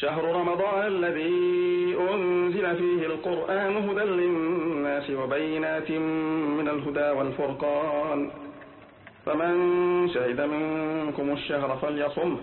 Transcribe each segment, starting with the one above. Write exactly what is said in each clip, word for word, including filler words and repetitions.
شهر رمضان الذي أنزل فيه القرآن هدى للناس وبينات من الهدى والفرقان، فمن شهد منكم الشهر فليصمه.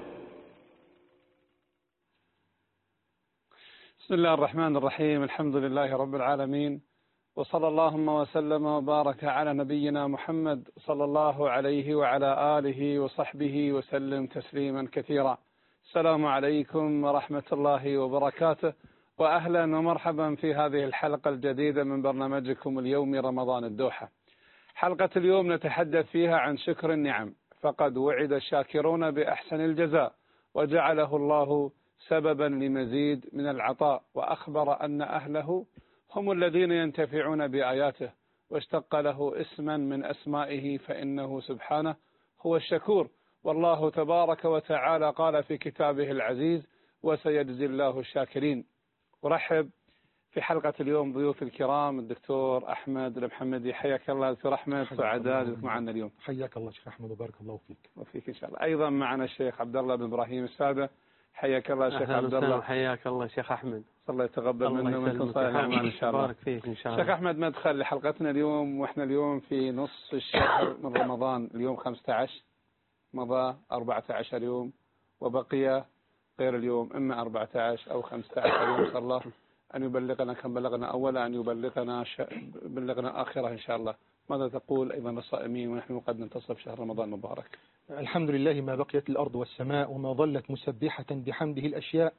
بسم الله الرحمن الرحيم. الحمد لله رب العالمين، وصلى اللهم وسلم وبارك على نبينا محمد صلى الله عليه وعلى آله وصحبه وسلم تسليما كثيرا. السلام عليكم ورحمة الله وبركاته، وأهلا ومرحبا في هذه الحلقة الجديدة من برنامجكم اليومي رمضان الدوحة. حلقة اليوم نتحدث فيها عن شكر النعم، فقد وعد الشاكرون بأحسن الجزاء وجعله الله سببا لمزيد من العطاء، وأخبر أن أهله هم الذين ينتفعون بآياته، واشتق له اسما من أسمائه فإنه سبحانه هو الشكور. والله تبارك وتعالى قال في كتابه العزيز: وسيجزي الله الشاكرين. أرحب في حلقة اليوم ضيوف الكرام الدكتور أحمد المحمدي. حياك الله دكتور أحمد، سعداء بك معنا اليوم. حياك الله شيخ أحمد وبارك الله فيك. وفيك إن شاء الله. أيضا معنا الشيخ عبد الله بن إبراهيم السادة. حياك الله شيخ عبد الله. حياك الله شيخ أحمد. الله يتقبل منا ومنكم صالح الأعمال إن شاء الله. بارك فيك إن شاء الله. شيخ أحمد، مدخل لحلقتنا اليوم، وإحنا اليوم في نص الشهر من رمضان. اليوم خمسة عشر، مضى أربعة عشر يوم، وبقي غير اليوم إما أربعة عشر أو خمسة عشر يوم. صلى الله أن يبلغنا كم بلغنا أولا، أن يبلغنا ش... بلغنا آخرة إن شاء الله. ماذا تقول أيضا الصائمين ونحن قد ننتصف شهر رمضان المبارك؟ الحمد لله ما بقيت الأرض والسماء وما ظلت مسبحة بحمده الأشياء،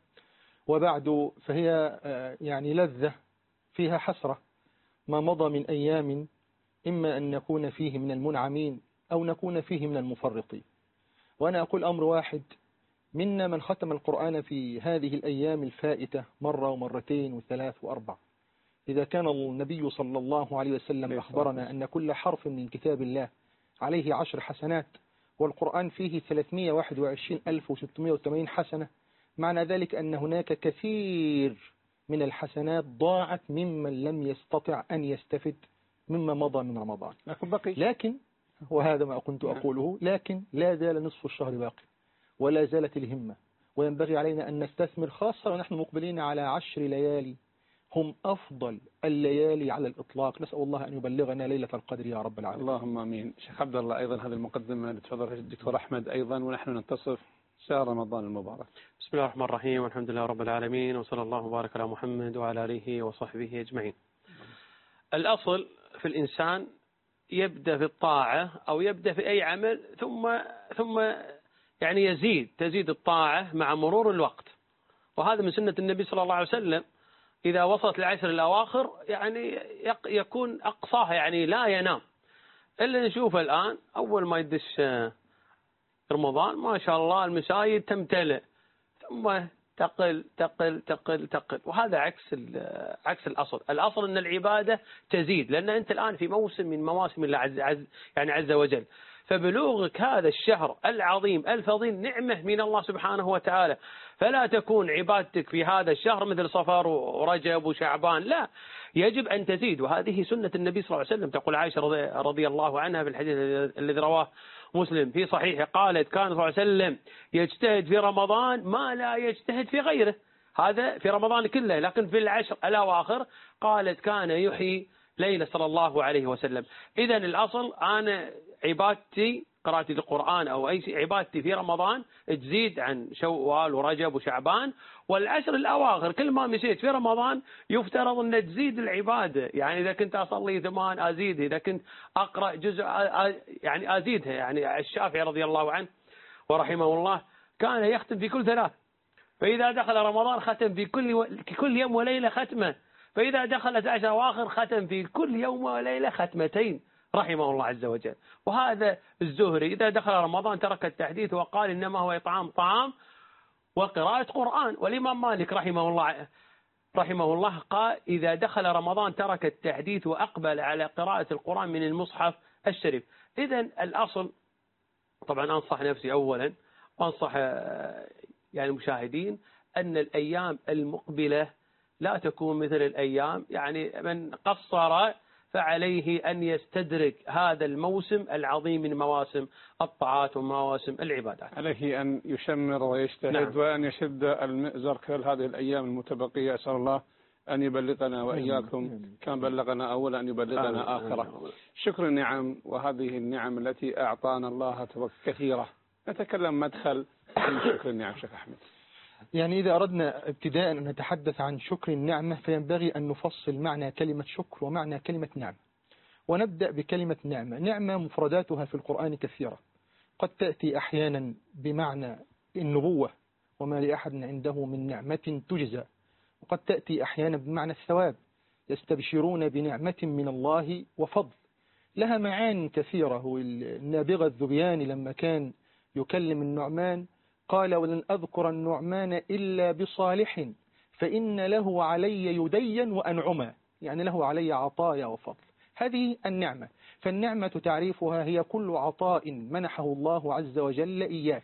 وبعد فهي يعني لذة فيها حسرة ما مضى من أيام، إما أن نكون فيه من المنعمين أو نكون فيه من المفرطين. وأنا أقول أمر واحد: منا من ختم القرآن في هذه الأيام الفائتة مرة ومرتين وثلاث وأربع. إذا كان النبي صلى الله عليه وسلم أخبرنا أن كل حرف من كتاب الله عليه عشر حسنات، والقرآن فيه ثلاثمائة وواحد وعشرين ألف وستمائة وثمانين حسنة، معنى ذلك أن هناك كثير من الحسنات ضاعت ممن لم يستطع أن يستفد مما مضى من رمضان. لكن بقي لكن وهذا ما كنت أقوله، لكن لا زال نصف الشهر باقي ولا زالت الهمة، وينبغي علينا أن نستثمر، خاصة ونحن مقبلين على عشر ليالي هم أفضل الليالي على الإطلاق. نسأل الله أن يبلغنا ليلة القدر يا رب العالمين. اللهم آمين. شيخ عبد الله، أيضا هذه المقدمة لتفضل الدكتور أحمد أيضا، ونحن ننتصف شهر رمضان المبارك. بسم الله الرحمن الرحيم، والحمد لله رب العالمين، وصلى الله وبارك على محمد وعلى آله وصحبه أجمعين. الأصل في الإنسان يبدأ في الطاعة أو يبدأ في أي عمل، ثم ثم يعني يزيد تزيد الطاعة مع مرور الوقت، وهذا من سنة النبي صلى الله عليه وسلم. إذا وصلت العشر الأواخر يعني يكون أقصاها يعني لا ينام. إلا نشوفه الآن أول ما يدش رمضان ما شاء الله المساجد تمتلئ، ثم تقل تقل تقل تقل، وهذا عكس عكس الأصل. الأصل أن العبادة تزيد، لأن أنت الآن في موسم من مواسم الله عز, عز يعني عز وجل، فبلوغك هذا الشهر العظيم الفضيل نعمة من الله سبحانه وتعالى، فلا تكون عبادتك في هذا الشهر مثل صفر ورجب وشعبان، لا، يجب أن تزيد. وهذه سنة النبي صلى الله عليه وسلم. تقول عائشة رضي الله عنها في الحديث الذي رواه مسلم في صحيحه، قالت: كان صلى الله عليه وسلم يجتهد في رمضان ما لا يجتهد في غيره. هذا في رمضان كله، لكن في العشر الأواخر قالت: كان يحيي ليلة صلى الله عليه وسلم. إذا الأصل أنا عبادتي قراءة القرآن أو أي عبادتي في رمضان تزيد عن شوال ورجب وشعبان، والعشر الأواخر كل ما مشيت في رمضان يفترض أن تزيد العبادة. يعني إذا كنت أصلي ثمان أزيد، إذا كنت أقرأ جزء يعني أزيدها. يعني الشافعي رضي الله عنه ورحمه الله كان يختم في كل ثلاث، فإذا دخل رمضان ختم في كل كل يوم وليلة ختمة، فإذا دخلت عشر أواخر ختم في كل يوم وليلة ختمتين رحمه الله عز وجل. وهذا الزهري إذا دخل رمضان ترك التحديث وقال إنما هو إطعام طعام وقراءة قرآن. والإمام مالك رحمه الله رحمه الله قال: إذا دخل رمضان ترك التحديث وأقبل على قراءة القرآن من المصحف الشريف. إذا الأصل، طبعا أنصح نفسي أولا وأنصح يعني المشاهدين أن الأيام المقبلة لا تكون مثل الأيام، يعني من قصر فعليه أن يستدرك هذا الموسم العظيم من مواسم الطاعات ومواسم العبادات. عليه أن يشمر ويجتهد. نعم. وأن يشد المئزر خلال هذه الأيام المتبقية. أسأل الله أن يبلغنا وإياكم كما بلغنا أولا أن يبلغنا آخرة. شكر النعم، وهذه النعم التي أعطانا الله كثيرة. نتكلم مدخل عن شكر النعم شيخ أحمد. يعني إذا أردنا ابتداء أن نتحدث عن شكر النعمة فينبغي أن نفصل معنى كلمة شكر ومعنى كلمة نعمة. ونبدأ بكلمة نعمة. نعمة مفرداتها في القرآن كثيرة، قد تأتي أحيانا بمعنى النبوة وما لأحد عنده من نعمة تجزى، وقد تأتي أحيانا بمعنى الثواب، يستبشرون بنعمة من الله وفضل. لها معاني كثيرة. والنابغة الذبياني لما كان يكلم النعمان قال: ولن أذكر النعمان إلا بصالح فإن له علي يدين وأنعما، يعني له علي عطايا وفضل. هذه النعمة. فالنعمة تعريفها هي كل عطاء منحه الله عز وجل إياك،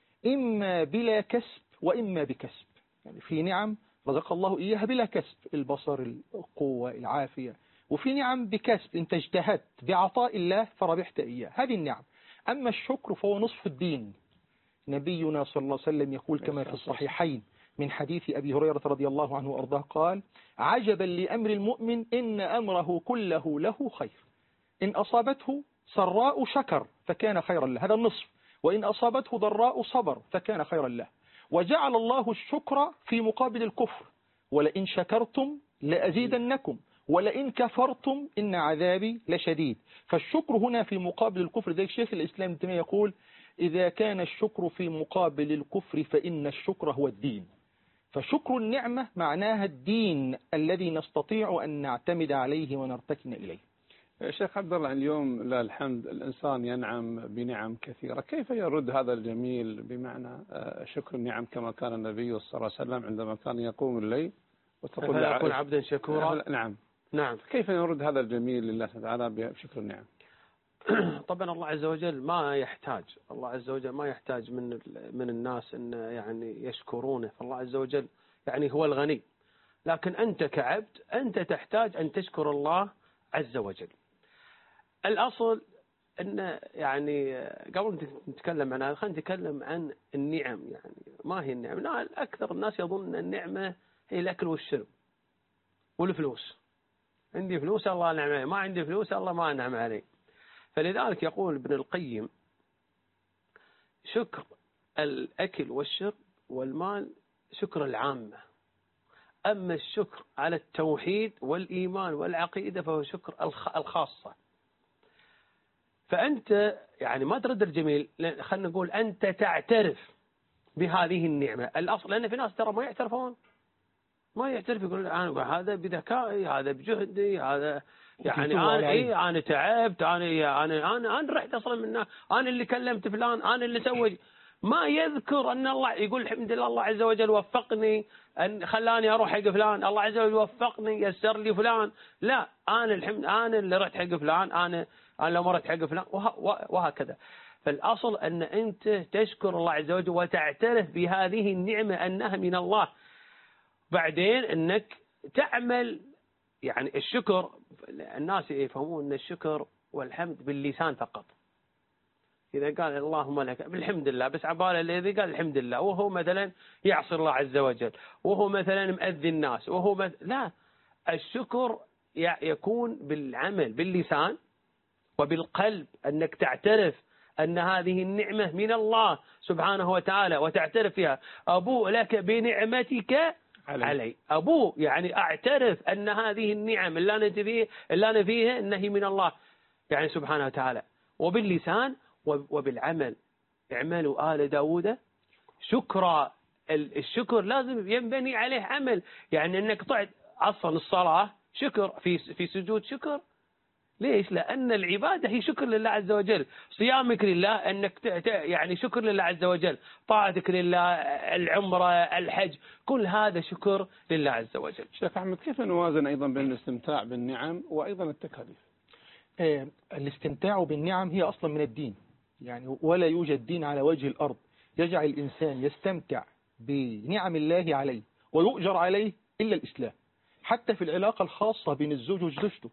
إما بلا كسب وإما بكسب. يعني في نعم رزق الله إياها بلا كسب، البصر، القوة، العافية، وفي نعم بكسب، انت اجتهدت بعطاء الله فربحت إياه. هذه النعم. أما الشكر فهو نصف الدين. نبينا صلى الله عليه وسلم يقول كما في الصحيحين من حديث أبي هريرة رضي الله عنه وأرضاه قال: عجبا لأمر المؤمن إن أمره كله له خير، إن أصابته سراء شكر فكان خيرا له، هذا النصف، وإن أصابته ضراء صبر فكان خيرا له. وجعل الله الشكر في مقابل الكفر: ولئن شكرتم لأزيدنكم ولئن كفرتم إن عذابي لشديد. فالشكر هنا في مقابل الكفر. زي شيخ الإسلام ابن تيمية يقول: إذا كان الشكر في مقابل الكفر فإن الشكر هو الدين. فشكر النعمة معناها الدين الذي نستطيع أن نعتمد عليه ونرتكن إليه. شيخ عبد الله، اليوم لا الحمد الإنسان ينعم بنعم كثيرة، كيف يرد هذا الجميل بمعنى شكر النعم كما كان النبي صلى الله عليه وسلم عندما كان يقوم الليل وتقول يكون عبدا شكورا؟ نعم نعم. كيف يرد هذا الجميل لله تعالى بشكر النعم؟ طبعا الله عز وجل ما يحتاج الله عز وجل ما يحتاج من من الناس أن يعني يشكرونه. فالله عز وجل يعني هو الغني، لكن أنت كعبد أنت تحتاج أن تشكر الله عز وجل. الأصل أن يعني قبل نتكلم عن هذا خلينا نتكلم عن النعم. يعني ما هي النعم؟ لا، أكثر الناس يظن أن النعمة هي الأكل والشرب والفلوس. عندي فلوس الله نعم علي، ما عندي فلوس الله ما نعم علي. فلذلك يقول ابن القيم: شكر الأكل والشرب والمال شكر العامة، أما الشكر على التوحيد والإيمان والعقيدة فهو شكر الخاصة. فأنت يعني ما ترد الجميل، خلينا نقول أنت تعترف بهذه النعمة. الأصل لأن في ناس ترى ما يعترفون، ما يعترف، يقول أنا هذا بذكائي، هذا بجهدي، هذا يعني أنا إيه أنا تعبت، أنا أنا أنا أنا رحت أصلا منه، أنا اللي كلمت فلان، أنا اللي سويت. ما يذكر أن الله يقول الحمد لله الله عز وجل وفقني أن خلاني أروح حق فلان، الله عز وجل وفقني يسر لي فلان. لا، أنا الحمد أنا اللي رحت حق فلان، أنا أنا لو مرت حق فلان، وهكذا. فالأصل أن أنت تشكر الله عز وجل وتعترف بهذه النعمة أنها من الله. بعدين أنك تعمل يعني الشكر. الناس يفهمون أن الشكر والحمد باللسان فقط. إذا قال اللهم لك بالحمد لله، بس عبالة الذي قال الحمد لله وهو مثلا يعصي الله عز وجل، وهو مثلا مؤذي الناس، وهو مثلا لا، الشكر يكون بالعمل باللسان وبالقلب، أنك تعترف أن هذه النعمة من الله سبحانه وتعالى وتعترف فيها. أبوء لك بنعمتك علي, علي. أبوء يعني أعترف أن هذه النعم اللي أنا فيه اللي أنا فيها أنها من الله يعني سبحانه وتعالى. وباللسان وبالعمل. اعملوا آل داود شكرا. الشكر لازم ينبني عليه عمل، يعني أنك طعد أصلا الصلاة شكر، في في سجود شكر. ليش؟ لأن العبادة هي شكر لله عز وجل. صيامك لله أنك يعني شكر لله عز وجل، طاعتك لله، العمرة، الحج، كل هذا شكر لله عز وجل. شيخ أحمد، كيف نوازن أيضا بين الاستمتاع بالنعم وأيضا التكاليف؟ آه الاستمتاع بالنعم هي أصلا من الدين، يعني ولا يوجد دين على وجه الأرض يجعل الإنسان يستمتع بنعم الله عليه ويؤجر عليه إلا الإسلام. حتى في العلاقة الخاصة بين الزوج وزوجته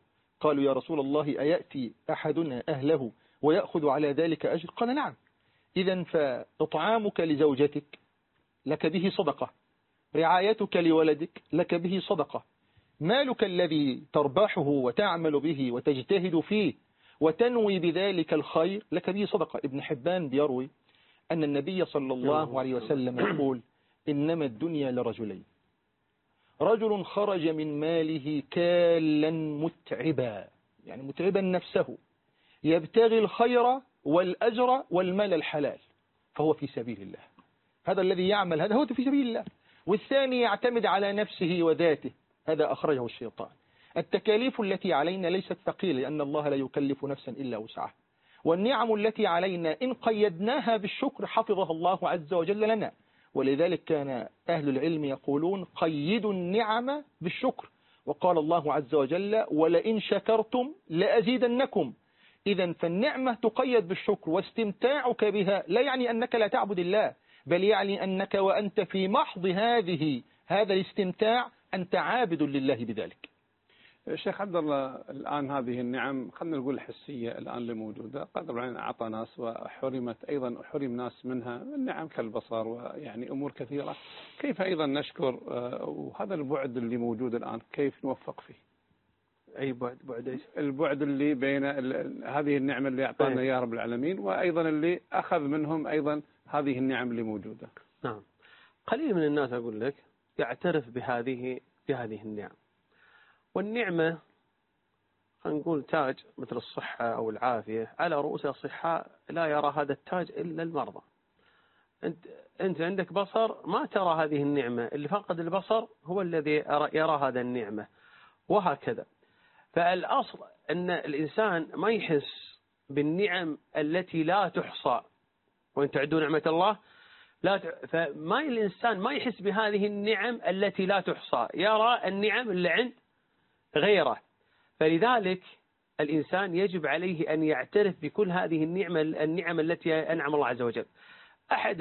قالوا يا رسول الله أيأتي أحدنا أهله ويأخذ على ذلك أجر؟ قال نعم. إذا فإطعامك لزوجتك لك به صدقة، رعايتك لولدك لك به صدقة، مالك الذي تربحه وتعمل به وتجتهد فيه وتنوي بذلك الخير لك به صدقة. ابن حبان بيروي أن النبي صلى الله عليه وسلم يقول إنما الدنيا لرجلين، رجل خرج من ماله كالا متعبا، يعني متعبا نفسه، يبتغي الخير والأجر والمال الحلال فهو في سبيل الله، هذا الذي يعمل هذا هو في سبيل الله. والثاني يعتمد على نفسه وذاته، هذا أخرجه الشيطان. التكاليف التي علينا ليست ثقيلة لأن الله لا يكلف نفسا إلا وسعها، والنعم التي علينا إن قيدناها بالشكر حفظها الله عز وجل لنا، ولذلك كان أهل العلم يقولون قيدوا النعم بالشكر، وقال الله عز وجل ولئن شكرتم لأزيدنكم. إذا فالنعمة تقيد بالشكر، واستمتاعك بها لا يعني أنك لا تعبد الله، بل يعني أنك وأنت في محض هذه هذا الاستمتاع أنت عابد لله بذلك. شيخ عبد الله، الآن هذه النعم خلينا نقول الحسية الآن اللي موجودة قد ربنا أعطى ناس وحرمت أيضا حرم ناس منها النعم كالبصر ويعني أمور كثيرة، كيف أيضا نشكر وهذا البعد اللي موجود الآن كيف نوفق فيه؟ أي بعد بعد إيش؟ البعد اللي بين هذه النعمة اللي أعطانا يا رب العالمين وأيضا اللي أخذ منهم أيضا هذه النعم اللي موجودة. نعم، قليل من الناس أقول لك يعترف بهذه بهذه النعم. والنعمة نقول تاج مثل الصحة أو العافية على رؤوس الصحاء لا يرى هذا التاج إلا المرضى. أنت أنت عندك بصر ما ترى هذه النعمة، اللي فقد البصر هو الذي يرى هذا النعمة، وهكذا. فالأصل أن الإنسان ما يحس بالنعم التي لا تحصى، وإن تعدوا نعمة الله لا ت... فما الإنسان ما يحس بهذه النعم التي لا تحصى، يرى النعم اللي عند غيره. فلذلك الإنسان يجب عليه أن يعترف بكل هذه النعمة النعم التي أنعم الله عز وجل. أحد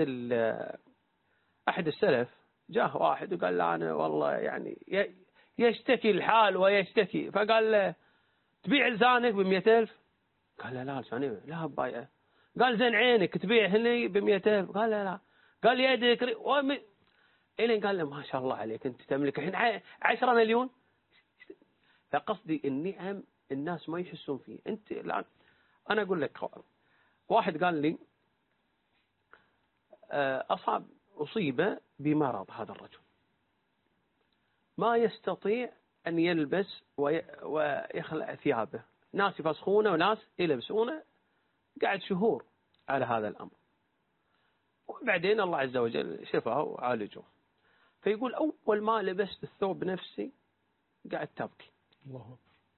أحد السلف جاء واحد وقال له أنا والله يعني يشتكي الحال ويشتكي، فقال له تبيع لسانك بمئة ألف؟ قال له لا لساني لا بايعه. قال زين عينك تبيع هني بمئة ألف؟ قال له لا. قال يدك وم... إلين قال له ما شاء الله عليك أنت تملك الحين عشرة مليون. فقصدي النعم الناس ما يحسون فيه. أنت الآن أنا أقول لك واحد قال لي أصاب أصيب بمرض هذا الرجل ما يستطيع أن يلبس ويخلع ثيابه، ناس يفسخونه وناس يلبسونه، قاعد شهور على هذا الأمر، وبعدين الله عز وجل شفاه وعالجه. فيقول أول ما لبست الثوب نفسي قاعد تبكي. الله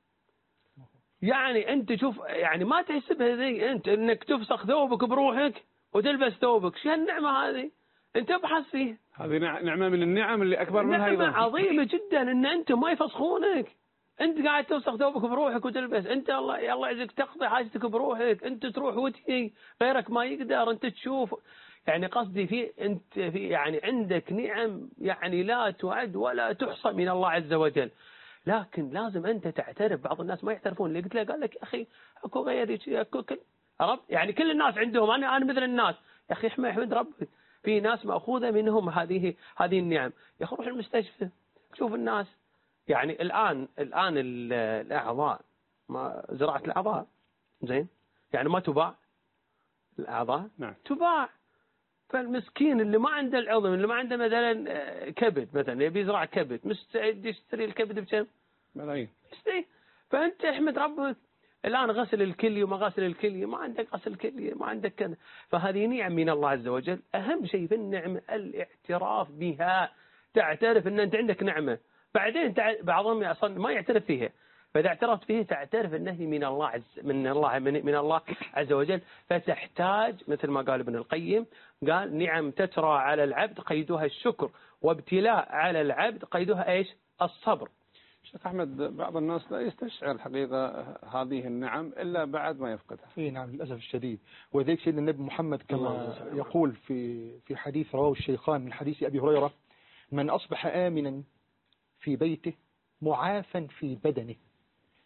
يعني أنت شوف يعني ما تحسبها ذي أنت إنك تفسخ ثوبك بروحك وتلبس ثوبك، شو هالنعمة هذه؟ أنت ابحث فيه. هذه نعمة من النعم اللي أكبر منها أيضا. نعمة عظيمة جدا إن أنت ما يفسخونك، أنت قاعد تفسخ ثوبك بروحك وتلبس، أنت الله الله يعزك تقضي حاجتك بروحك، أنت تروح وتجي غيرك ما يقدر، أنت تشوف. يعني قصدي في أنت في يعني عندك نعم يعني لا تعد ولا تحصى من الله عز وجل، لكن لازم أنت تعترف. بعض الناس ما يعترفون. اللي قلت له قال لك يا أخي أكو غيري أكو كل عرب يعني كل الناس عندهم، أنا أنا مثل الناس. يا أخي احمد احمد ربك، في ناس مأخوذة منهم هذه هذه النعم. يا أخي روح المستشفى شوف الناس. يعني الآن الآن الأعضاء ما زراعة الأعضاء زين يعني ما تباع الأعضاء. نعم. تباع. فالمسكين اللي ما عنده العظم، اللي ما عنده مثلا كبد مثلا يبي يزرع كبد، مستعد يشتري الكبد بكم؟ ملايين. فأنت احمد ربك الآن غسل الكلية وما غسل الكلية، ما عندك غسل كلية ما عندك كذا. فهذه نعم من الله عز وجل. أهم شيء في النعمة الاعتراف بها، تعترف أن أنت عندك نعمة. بعدين بعضهم أصلا ما يعترف فيها، فإذا اعترفت فيه تعترف أنه من الله عز من الله من, من الله عز وجل. فتحتاج مثل ما قال ابن القيم، قال نعم تترى على العبد قيدها الشكر، وابتلاء على العبد قيدها إيش؟ الصبر. شيخ أحمد، بعض الناس لا يستشعر الحقيقة هذه النعم إلا بعد ما يفقدها. إيه نعم للأسف الشديد. وذلك سيدنا النبي محمد كما يقول في في حديث رواه الشيخان من حديث أبي هريرة: من أصبح آمنا في بيته معافا في بدنه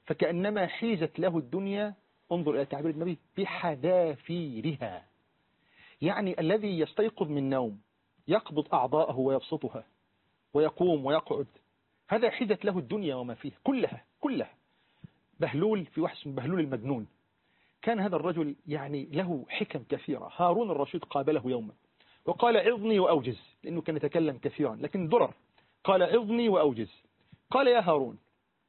فكأنما حيزت له الدنيا، انظر إلى تعبير النبي، بحذافيرها. يعني الذي يستيقظ من نوم يقبض أعضاءه ويبسطها ويقوم ويقعد، هذا حيزت له الدنيا وما فيها كلها كلها. بهلول، في واحد اسمه بهلول المجنون، كان هذا الرجل يعني له حكم كثيرة. هارون الرشيد قابله يوما وقال عظني وأوجز، لأنه كان يتكلم كثيرا لكن درر. قال عظني وأوجز. قال يا هارون،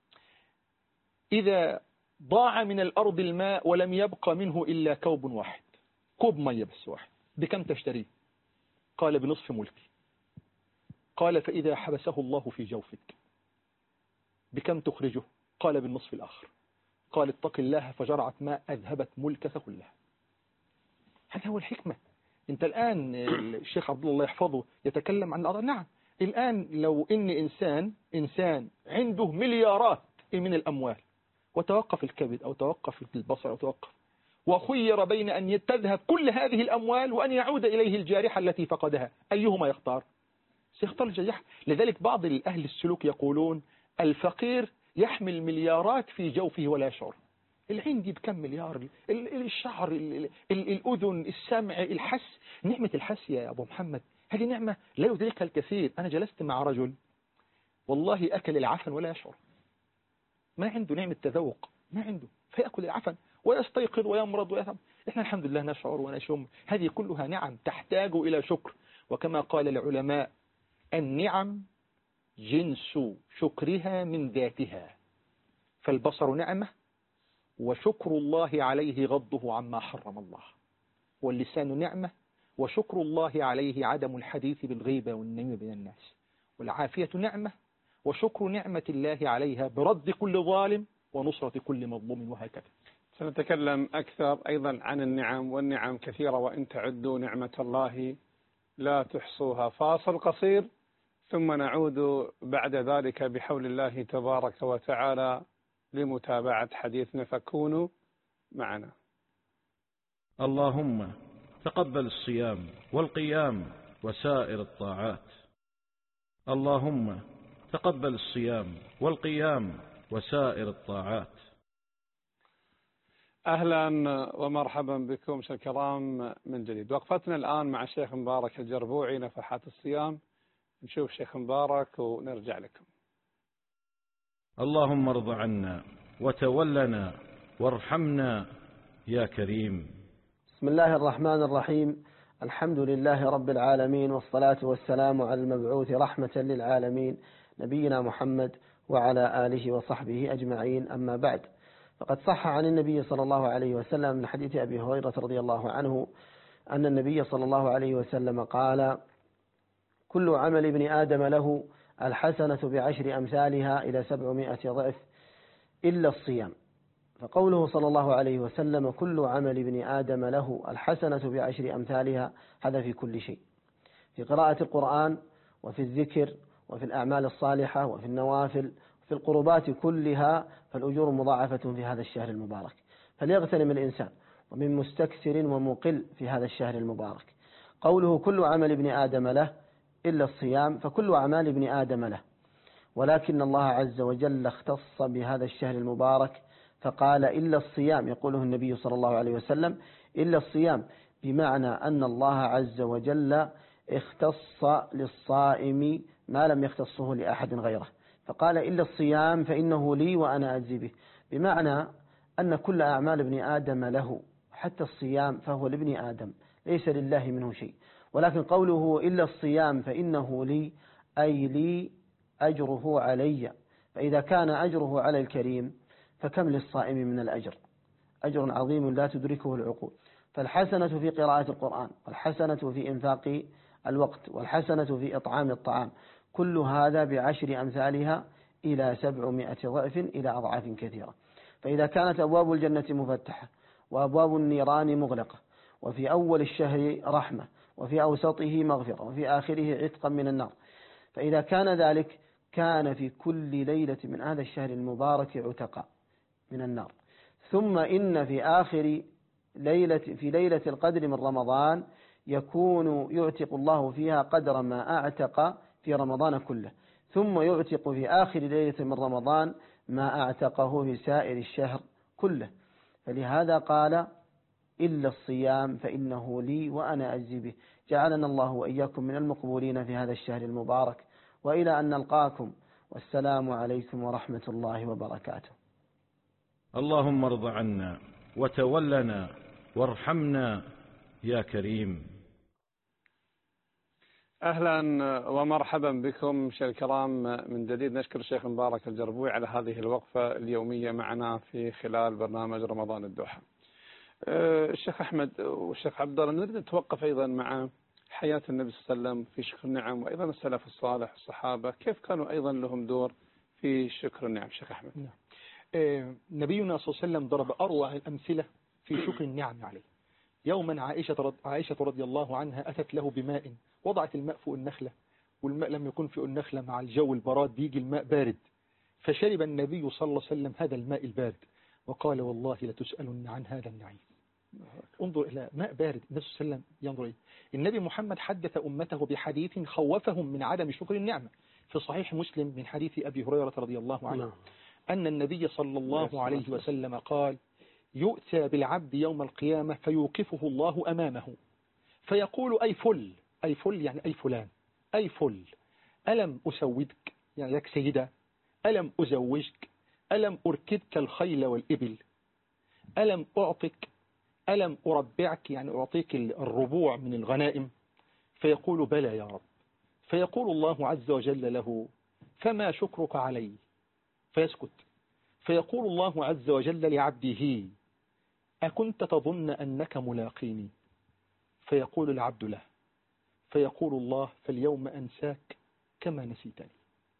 إذا ضاع من الأرض الماء ولم يبق منه إلا كوب واحد، كوب مية بس واحد، بكم تشتريه؟ قال بنصف ملكي. قال فإذا حبسه الله في جوفك بكم تخرجه؟ قال بالنصف الآخر. قال اتق الله، فجرعت ماء أذهبت ملكك كلها. هذا هو الحكمة. انت الآن الشيخ عبد الله يحفظه يتكلم عن الأرض. نعم، الآن لو إن إنسان إنسان عنده مليارات من الأموال وتوقف الكبد أو توقف البصر أو توقف، وخير بين أن تذهب كل هذه الأموال وأن يعود إليه الجارحة التي فقدها، أيهما يختار؟ سيختار الجارحة. لذلك بعض الأهل السلوك يقولون الفقير يحمل مليارات في جوفه ولا يشعر. العين دي بكم مليار، الشعر، الأذن، السمع، الحس. نعمة الحس يا أبو محمد هذه نعمة لا يدركها الكثير. أنا جلست مع رجل والله أكل العفن ولا يشعر، ما عنده نعمة تذوق، ما عنده، فيأكل العفن ويستيقظ ويمرض ويثم. إحنا الحمد لله نشعر ونشم. هذه كلها نعم تحتاج إلى شكر. وكما قال العلماء النعم جنس شكرها من ذاتها، فالبصر نعمة وشكر الله عليه غضه عما حرم الله، واللسان نعمة وشكر الله عليه عدم الحديث بالغيبة والنميمة بين الناس، والعافية نعمة وشكر نعمة الله عليها برد كل ظالم ونصرة كل مظلوم، وهكذا. سنتكلم أكثر أيضا عن النعم، والنعم كثيرة وإن تعدوا نعمة الله لا تحصوها. فاصل قصير ثم نعود بعد ذلك بحول الله تبارك وتعالى لمتابعة حديثنا، فكونوا معنا. اللهم تقبل الصيام والقيام وسائر الطاعات. اللهم تقبل الصيام والقيام وسائر الطاعات. أهلا ومرحبا بكم شيخ الكرام من جديد. وقفتنا الآن مع الشيخ مبارك الجربوعي، نفحات الصيام. نشوف شيخ مبارك ونرجع لكم. اللهم ارض عنا وتولنا وارحمنا يا كريم. بسم الله الرحمن الرحيم. الحمد لله رب العالمين، والصلاة والسلام على المبعوث رحمة للعالمين نبينا محمد وعلى آله وصحبه أجمعين. أما بعد، فقد صح عن النبي صلى الله عليه وسلم من حديث أبي هريرة رضي الله عنه أن النبي صلى الله عليه وسلم قال: كل عمل ابن آدم له الحسنة بعشر أمثالها إلى سبعمائة ضعف إلا الصيام. فقوله صلى الله عليه وسلم كل عمل ابن آدم له الحسنة بعشر أمثالها، هذا في كل شيء، في قراءة القرآن وفي الذكر وفي الأعمال الصالحة وفي النوافل وفي القربات كلها، فالأجور مضاعفة في هذا الشهر المبارك. فليغتنم الإنسان ومن مستكثر ومقل في هذا الشهر المبارك. قوله كل عمل ابن آدم له إلا الصيام، فكل أعمال ابن آدم له، ولكن الله عز وجل اختص بهذا الشهر المبارك فقال إلا الصيام. يقوله النبي صلى الله عليه وسلم إلا الصيام، بمعنى أن الله عز وجل اختص للصائم ما لم يختصه لأحد غيره، فقال إلا الصيام فإنه لي وأنا أجزي به، بمعنى أن كل أعمال ابن آدم له، حتى الصيام فهو لابن آدم ليس لله منه شيء. ولكن قوله إلا الصيام فإنه لي، أي لي أجره علي، فإذا كان أجره على الكريم فكم للصائم من الأجر؟ أجر عظيم لا تدركه العقول. فالحسنة في قراءة القرآن، والحسنة في إنفاق الوقت، والحسنة في إطعام الطعام، كل هذا بعشر أمثالها إلى سبعمائة ضعف إلى أضعاف كثيرة. فإذا كانت أبواب الجنة مفتحة وأبواب النيران مغلقة، وفي أول الشهر رحمة وفي أوسطه مغفرة وفي آخره عتقا من النار، فإذا كان ذلك كان في كل ليلة من هذا الشهر المبارك عتقا من النار. ثم إن في آخر ليلة في ليلة القدر من رمضان يكون يعتق الله فيها قدر ما أعتق في رمضان كله، ثم يعتق في آخر ليلة من رمضان ما أعتقه في سائر الشهر كله، فلهذا قال إلا الصيام فإنه لي وأنا أجزي به. جعلنا الله وإياكم من المقبولين في هذا الشهر المبارك، وإلى أن نلقاكم، والسلام عليكم ورحمة الله وبركاته. اللهم ارض عنا وتولنا وارحمنا يا كريم. أهلا ومرحبا بكم مشاهدينا الكرام من جديد. نشكر الشيخ مبارك الجربوي على هذه الوقفة اليومية معنا في خلال برنامج رمضان الدوحة. الشيخ أحمد والشيخ عبد الله، نريد نتوقف أيضا مع حياة النبي صلى الله عليه وسلم في شكر النعم، وأيضا السلف الصالح الصحابة كيف كانوا أيضا لهم دور في شكر النعم. شيخ أحمد. نعم. نبينا صلى الله عليه وسلم ضرب أروع الأمثلة في شكر النعم عليه. يوما عائشة رضي, عائشة رضي الله عنها أتت له بماء، وضعت الماء فوق النخلة، والماء لم يكن في النخلة مع الجو البراد بيجي الماء بارد، فشرب النبي صلى الله عليه وسلم هذا الماء البارد وقال والله لتسألن عن هذا النعيم. انظر إلى ماء بارد. النبي صلى الله عليه وسلم ينظر إيه؟ النبي محمد حدث أمته بحديث خوفهم من عدم شكر النعمة في صحيح مسلم من حديث أبي هريرة رضي الله عنه أن النبي صلى الله عليه وسلم قال: يؤتى بالعبد يوم القيامة فيوقفه الله أمامه فيقول أي فل، أي فل يعني أي فلان، أي فل، ألم أسودك يعني لك سيدة، ألم أزوجك، ألم أركدك الخيل والإبل، ألم أعطك، ألم أربعك يعني أعطيك الربوع من الغنائم، فيقول بلى يا رب، فيقول الله عز وجل له فما شكرك علي، فيسكت، فيقول الله عز وجل لعبده أكنت تظن أنك ملاقيني، فيقول العبد له، فيقول الله فاليوم أنساك كما نسيتني.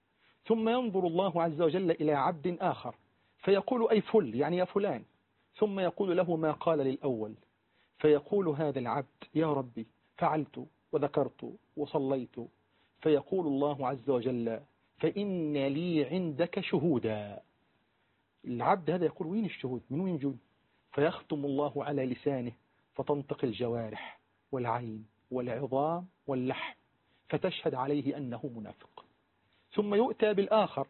ثم ينظر الله عز وجل إلى عبد آخر فيقول أي فل يعني يا فلان، ثم يقول له ما قال للأول، فيقول هذا العبد يا ربي فعلت وذكرت وصليت، فيقول الله عز وجل فإن لي عندك شهودا. العبد هذا يقول وين الشهود، من وين جود؟ فيختم الله على لسانه فتنطق الجوارح والعين والعظام واللحم فتشهد عليه أنه منافق. ثم يؤتى بالآخر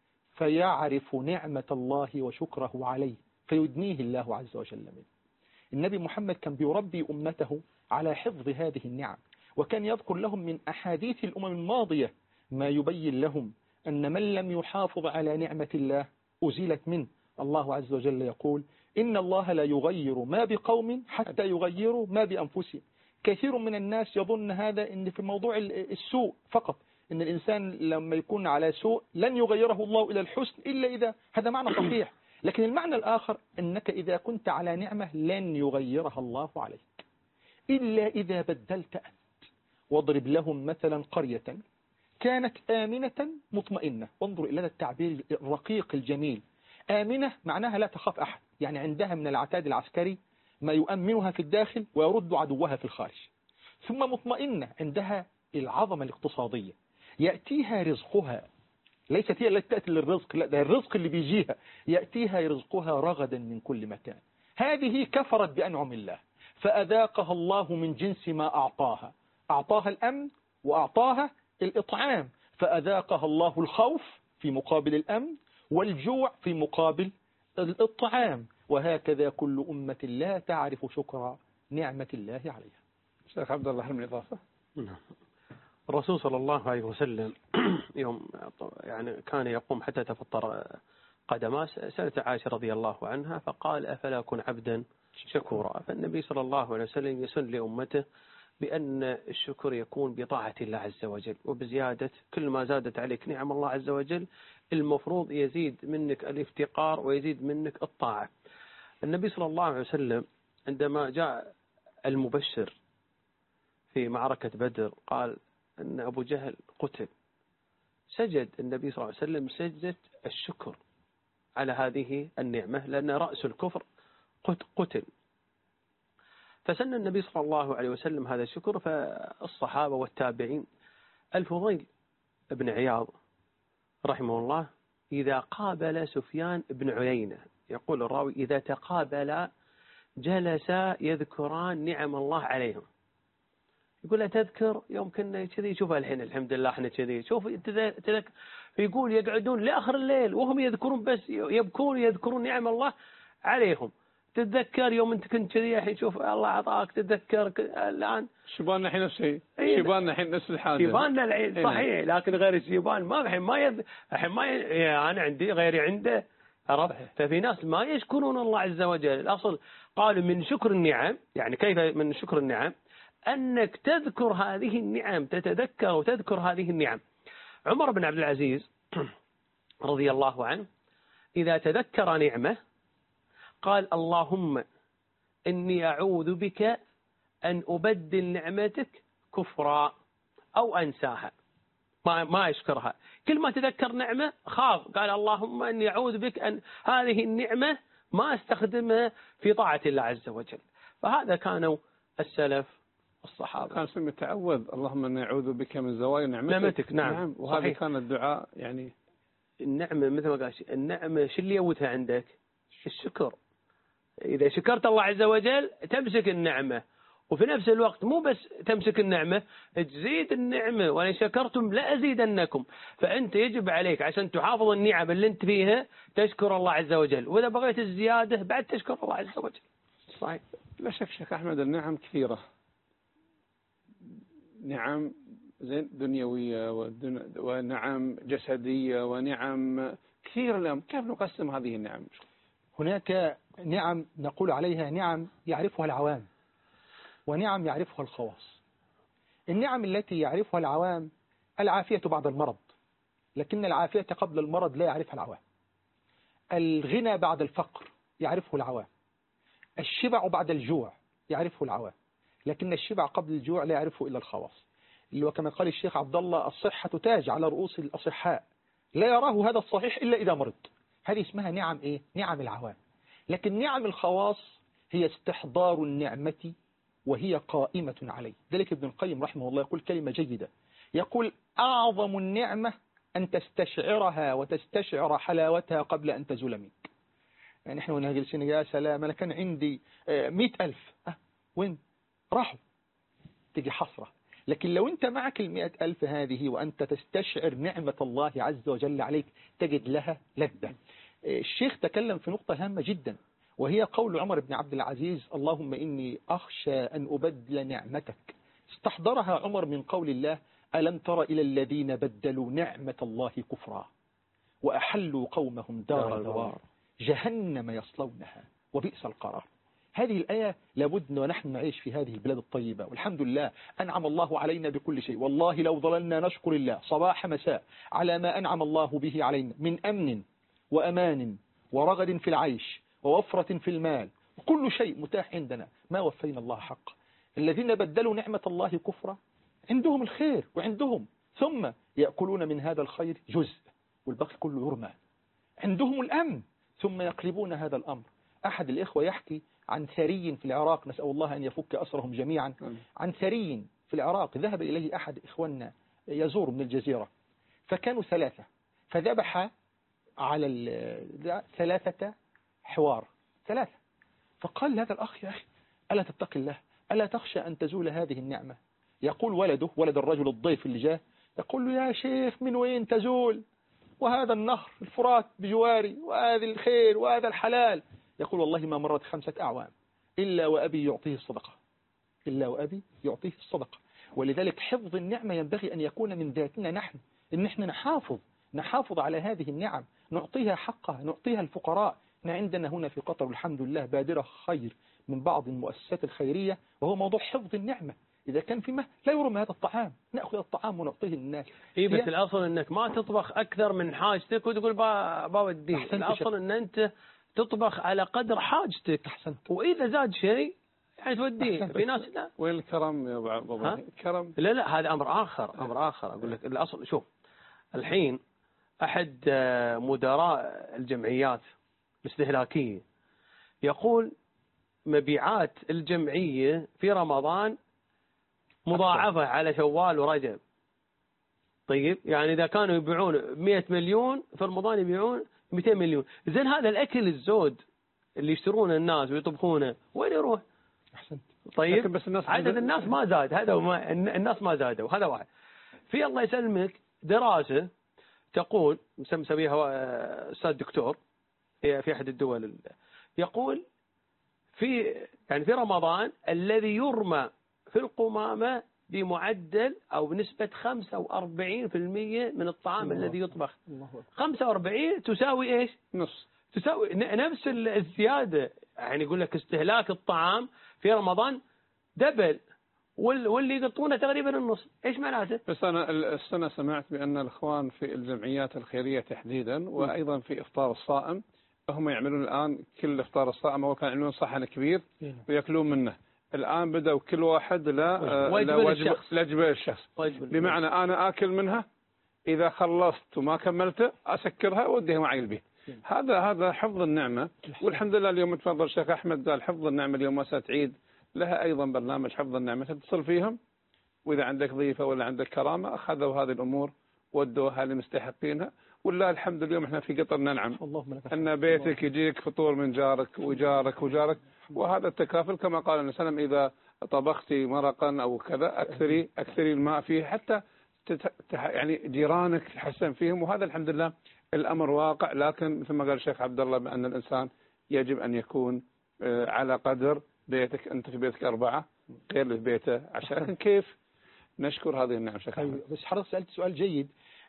فيعرف نعمة الله وشكره عليه فيدنيه الله عز وجل منه. النبي محمد كان بيربي أمته على حفظ هذه النعم، وكان يذكر لهم من أحاديث الأمم الماضية ما يبين لهم أن من لم يحافظ على نعمة الله أزيلت منه. الله عز وجل يقول إن الله لا يغير ما بقوم حتى يغيروا ما بأنفسهم. كثير من الناس يظن هذا إن في موضوع السوء فقط، إن الإنسان لما يكون على سوء لن يغيره الله إلى الحسن إلا إذا، هذا معنى صحيح، لكن المعنى الآخر أنك إذا كنت على نعمة لن يغيرها الله عليك إلا إذا بدلت أنت. واضرب لهم مثلا قرية كانت آمنة مطمئنة. انظر إلى هذا التعبير الرقيق الجميل. آمنة معناها لا تخاف أحد، يعني عندها من العتاد العسكري ما يؤمنها في الداخل ويرد عدوها في الخارج. ثم مطمئنة عندها العظمة الاقتصادية، يأتيها رزقها، ليست هي التي تأتي للرزق، لا ده الرزق اللي بيجيها، يأتيها رزقها رغدا من كل مكان. هذه كفرت بأنعم الله فأذاقها الله من جنس ما أعطاها، أعطاها الأمن وأعطاها الإطعام، فأذاقها الله الخوف في مقابل الأمن والجوع في مقابل الطعام. وهكذا كل أمة لا تعرف شكر نعمة الله عليها. شيخ عبد الله من إضافة. الرسول صلى الله عليه وسلم يوم يعني كان يقوم حتى تفطر قدماه، سألت عائشة رضي الله عنها فقال أفلا أكون عبدا شكورا. فالنبي صلى الله عليه وسلم يسن لأمته بأن الشكر يكون بطاعة الله عز وجل وبزيادة، كل ما زادت عليك نعم الله عز وجل المفروض يزيد منك الافتقار ويزيد منك الطاعة. النبي صلى الله عليه وسلم عندما جاء المبشر في معركة بدر قال أن أبو جهل قتل، سجد النبي صلى الله عليه وسلم سجدة الشكر على هذه النعمة لأن رأس الكفر قتل. فسن النبي صلى الله عليه وسلم هذا الشكر. فالصحابة والتابعين، الفضيل بن عياض رحمه الله إذا قابل سفيان بن عيينة، يقول الراوي إذا تقابل جلسا يذكران نعم الله عليهم. يقول له تذكر يوم كنا كذي، شوف الحين الحمد لله احنا كذي، شوف تذكر. يقول يقعدون لآخر الليل وهم يذكرون بس يبكون يذكرون نعم الله عليهم. تتذكر يوم أنت كنت كذي الحين شوف الله عطاك، تتذكر الآن شباننا الحين نفس الشيء، إيه شباننا الحين نفس الحاجة، شباننا الحين صحيح، لكن غير الشيبان ما الحين ما يذ... الحين ما ي... يعني أنا عندي غيري عنده، عرفت؟ ففي ناس ما يشكرون الله عز وجل. الأصل قالوا من شكر النعم، يعني كيف من شكر النعم؟ أنك تذكر هذه النعم، تتذكر وتذكر هذه النعم. عمر بن عبد العزيز رضي الله عنه إذا تذكر نعمة قال اللهم إني أعوذ بك أن أبدل نعمتك كفرا أو أنساها، ما ما يشكرها. كل ما تذكر نعمة خاف، قال اللهم إني أعوذ بك أن هذه النعمة ما استخدمها في طاعة الله عز وجل. فهذا كانوا السلف الصحابة. كان سمي التعوذ اللهم إني أعوذ بك من زوال نعمتك. نعمتك نعم, نعم. وهذا كان الدعاء يعني. النعمة مثل ما قال النعمة شو اللي يوتها عندك؟ الشكر. إذا شكرت الله عز وجل تمسك النعمة، وفي نفس الوقت مو بس تمسك النعمة تزيد النعمة، ولئن شكرتم لأزيدنكم. فأنت يجب عليك عشان تحافظ النعم اللي أنت فيها تشكر الله عز وجل، وإذا بغيت الزيادة بعد تشكر الله عز وجل. صحيح. لا شك شك أحمد النعم كثيرة، نعم زين دنيوية ودن... ونعم جسدية ونعم كثيرة. اليوم كيف نقسم هذه النعم؟ هناك نعم نقول عليها نعم يعرفها العوام، ونعم يعرفها الخواص. النعم التي يعرفها العوام العافية بعد المرض، لكن العافية قبل المرض لا يعرفها العوام. الغنى بعد الفقر يعرفه العوام. الشبع بعد الجوع يعرفه العوام، لكن الشبع قبل الجوع لا يعرفه إلا الخواص. وكما قال الشيخ عبد الله الصحة تاج على رؤوس الأصحاء، لا يراه هذا الصحيح إلا إذا مرض. هذه اسمها نعم إيه؟ نعم العوام. لكن نعم الخواص هي استحضار النعمة وهي قائمة عليه. ذلك ابن القيم رحمه الله يقول كلمة جيدة، يقول أعظم النعمة أن تستشعرها وتستشعر حلاوتها قبل أن تزول منك. يعني نحن هنا جالسين يا سلام أنا كان عندي مئة ألف، أه وين راحوا؟ تجي حسرة. لكن لو أنت معك المئة ألف هذه وأنت تستشعر نعمة الله عز وجل عليك تجد لها لذة. الشيخ تكلم في نقطة هامة جدا، وهي قول عمر بن عبد العزيز اللهم إني أخشى أن أبدل نعمتك. استحضرها عمر من قول الله ألم تر إلى الذين بدلوا نعمة الله كفرا وأحلوا قومهم دار البوار جهنم يصلونها وبئس القرار. هذه الآية لابد ونحن نعيش في هذه البلاد الطيبة، والحمد لله أنعم الله علينا بكل شيء. والله لو ظللنا نشكر الله صباح مساء على ما أنعم الله به علينا من أمن وأمان ورغد في العيش ووفرة في المال، وكل شيء متاح عندنا، ما وفينا الله حق. الذين بدلوا نعمة الله كفرا عندهم الخير وعندهم، ثم يأكلون من هذا الخير جزء والباقي كله يرمى. عندهم الأمن ثم يقلبون هذا الأمر. أحد الإخوة يحكي عن ثري في العراق، نسأل الله أن يفك أسرهم جميعا، عن ثري في العراق ذهب إليه أحد إخواننا يزور من الجزيرة، فكانوا ثلاثة، فذبح على ثلاثة حوار ثلاثة. فقال هذا الأخ يا أخي ألا تتقي الله، ألا تخشى أن تزول هذه النعمة؟ يقول ولده ولد الرجل الضيف اللي جاء يقول له يا شيخ من وين تزول، وهذا النهر الفرات بجواري وهذا الخير وهذا الحلال. يقول والله ما مرت خمسة أعوام إلا وأبي يعطيه الصدقة، إلا وأبي يعطيه الصدقة. ولذلك حفظ النعمة ينبغي أن يكون من ذاتنا نحن، إن احنا نحافظ نحافظ على هذه النعم، نعطيها حقها، نعطيها الفقراء. احنا عندنا هنا في قطر الحمد لله بادرة خير من بعض المؤسسات الخيرية، وهو موضوع حفظ النعمة. إذا كان في مه لا يرمى هذا الطعام، نأخذ الطعام ونعطيه للناس. إيه بس الأصل إنك ما تطبخ أكثر من حاجتك وتقول باودي. الأصل إن أنت تطبخ على قدر حاجتك. أحسنت. وإذا زاد شيء يعني توديه. في ناس لا. وين الكرم يا بابا؟ الكرم. لا لا هذا أمر آخر، أمر آخر. أقول لك الأصل شوف، الحين أحد مدراء الجمعيات الاستهلاكية يقول مبيعات الجمعية في رمضان مضاعفة على شوال ورجب. طيب يعني إذا كانوا يبيعون مئة مليون في رمضان يبيعون مئتين مليون. زين هذا الأكل الزود اللي يشترونه الناس ويطبخونه وين يروح؟ أحسنت. طيب بس الناس عدد الناس ما زاد، هذا ما الناس ما زادوا، هذا واحد. في الله يسلمك دراسة تقول مسميها أستاذ دكتور في أحد الدول، يقول في يعني في رمضان الذي يرمى في القمامة بمعدل أو بنسبة خمسة وأربعين بالمئة من الطعام الله الذي يطبخ. خمسة وأربعين تساوي إيش؟ نص. تساوي نفس الزيادة. يعني يقول لك استهلاك الطعام في رمضان دبل، واللي يقطونه تقريبا النص. إيش معناته؟ بس أنا السنة سمعت بأن الإخوان في الجمعيات الخيرية تحديدا وأيضا في إفطار الصائم هم يعملون الآن كل إفطار الصائم هو كان يعملون صحن كبير ويأكلون منه. الآن بدأوا كل واحد لا واجب لجبة الشخص، بمعنى أنا آكل منها إذا خلصت وما كملته أسكرها وأوديها معي البيت. هذا هذا حفظ النعمة. والحمد لله اليوم تفضل الشيخ أحمد قال حفظ النعمة اليوم مساء عيد لها أيضا برنامج حفظ النعمة تتصل فيهم، وإذا عندك ضيفة ولا عندك كرامة أخذوا هذه الأمور ودوها لمستحقينها. والله الحمد اليوم احنا في قطر ننعم أن بيتك يجيك فطور من جارك وجارك وجارك، وهذا التكافل كما قال النبي صلى الله عليه وسلم إذا طبختي مرقا أو كذا أكثري أكثري الماء فيه حتى يعني جيرانك تحسن فيهم. وهذا الحمد لله الأمر واقع. لكن مثل ما قال الشيخ عبد الله بأن الإنسان يجب أن يكون على قدر بيتك. أنت في بيتك أربعة غير اللي في بيته عشان كيف نشكر هذه النعم شيخ أحمد. بس حضرتك سألت سؤال جيد.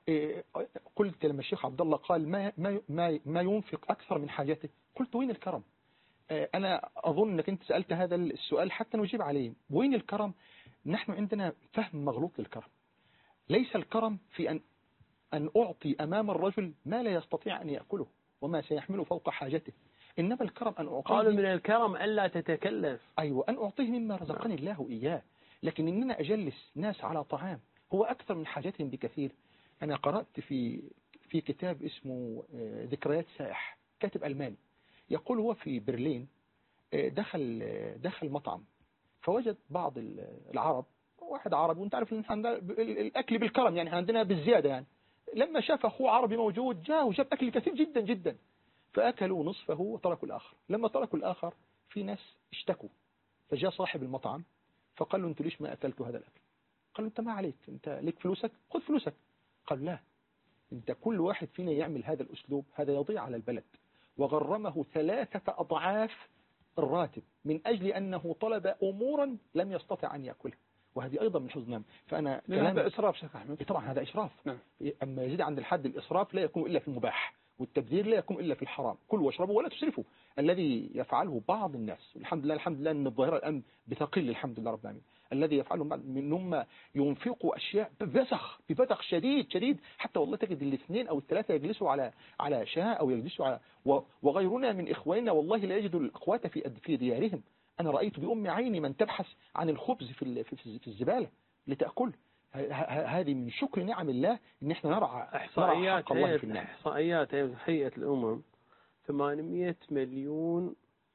قلت لما الشيخ عبد الله قال ما ما ما ما ينفق أكثر من حاجته، قلت وين الكرم؟ أنا أظن أنك أنت سألت هذا السؤال حتى نجيب عليه. وين الكرم؟ نحن عندنا فهم مغلوط للكرم. ليس الكرم في أن أن أعطي أمام الرجل ما لا يستطيع أن يأكله وما سيحمله فوق حاجته، إنما الكرم أن أعطيه. قالوا من الكرم ألا تتكلف. أيوة، أن أعطيه مما رزقني الله إياه. لكن إننا أجلس ناس على طعام هو أكثر من حاجتهم بكثير. أنا قرأت في في كتاب اسمه ذكريات سائح، كاتب ألماني، يقول هو في برلين دخل دخل مطعم فوجد بعض العرب، واحد عربي وانت عارف ان الاكل بالكرم يعني عندنا بالزياده، يعني لما شاف اخوه عربي موجود جاء وجاب اكل كثير جدا جدا، فاكلوا نصفه وتركوا الاخر. لما تركوا الاخر في ناس اشتكوا، فجاء صاحب المطعم فقال له انتوا ليش ما اكلتوا هذا الاكل؟ قال له انت ما عليك، انت ليك فلوسك خذ فلوسك. قال لا، انت كل واحد فينا يعمل هذا الاسلوب هذا يضيع على البلد. وغرمه ثلاثة أضعاف الراتب من أجل أنه طلب أمورا لم يستطع أن يأكلها، وهذه أيضا من حسن النعم. فأنا هذا إسراف شيخ أحمد. طبعا هذا إسراف. نعم. أما يزيد عند الحد الإسراف لا يكون إلا في المباح، والتبذير لا يكون إلا في الحرام. كلوا واشربوا ولا تسرفوا الذي يفعله بعض الناس. الحمد لله الحمد لله أن الظاهرة الآن بتقل الحمد لله رب العالمين. الذي يفعله منهم ينفقوا أشياء ببذخ ببذخ شديد شديد، حتى والله تجد الاثنين أو الثلاثة يجلسوا على على شاء أو يجلسوا على، وغيرنا من إخواننا والله لا يجدوا الأقوات في في ديارهم. أنا رأيت بأم عيني من تبحث عن الخبز في في الزبالة لتأكل. هذه من شكر نعم الله إن إحنا نرعى إحصائيات هيئة إحصائيات هيئة الأمم ثمانمئة مليون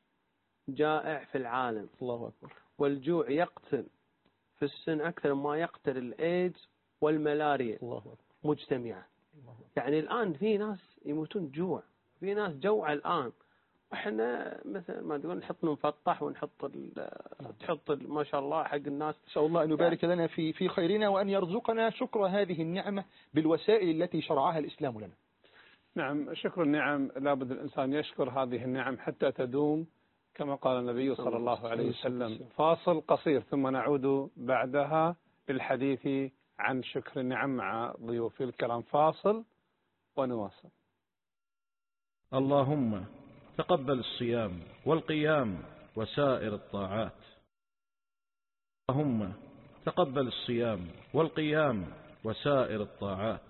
جائع في العالم. الله أكبر. والجوع يقتل في السن أكثر ما يقتل الإيدز والملاريا. الله أكبر. مجتمعا. يعني الآن في ناس يموتون جوع، في ناس جوع الآن، وإحنا مثل ما تقول نحط مفطح ونحط تحط ما شاء الله حق الناس. إن شاء الله أن يبارك لنا في في خيرنا وأن يرزقنا شكر هذه النعمة بالوسائل التي شرعها الإسلام لنا. نعم، شكر النعم لابد الإنسان يشكر هذه النعم حتى تدوم كما قال النبي صلى الله عليه وسلم. فاصل قصير ثم نعود بعدها بالحديث عن شكر النعم مع ضيوف الكرام. فاصل ونواصل. اللهم تقبل الصيام والقيام وسائر الطاعات. اللهم تقبل الصيام والقيام وسائر الطاعات.